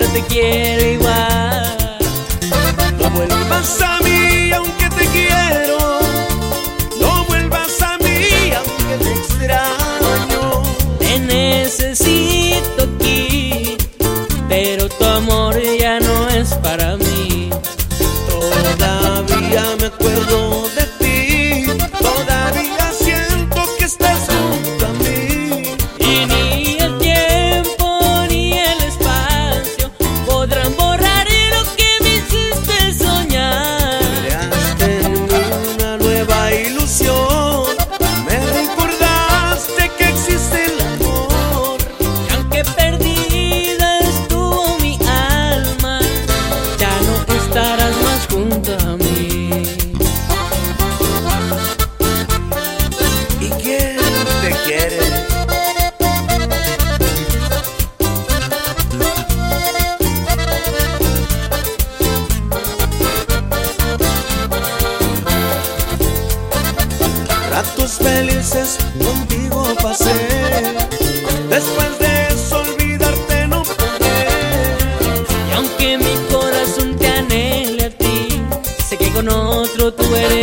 pero te quiero igual. No vuelvas a mí aunque te quiero, no vuelvas a mí aunque te extraño. Te necesito aquí, pero tu amor ya no es para mí. Todavía me acuerdo de ti, todavía siento que estás junto a mí. Y ni el tiempo ni el espacio podrán borrar lo que me hiciste soñar. Creaste en mí una nueva ilusión, me recordaste que existe el amor. Y aunque perdida estuvo mi alma, ya no estarás más junto a mí. ¿Y quién te quiere? Ratos felices contigo pasé, después de eso olvidarte no podré. Y aunque mi corazón te anhele a ti, sé que con otro tú eres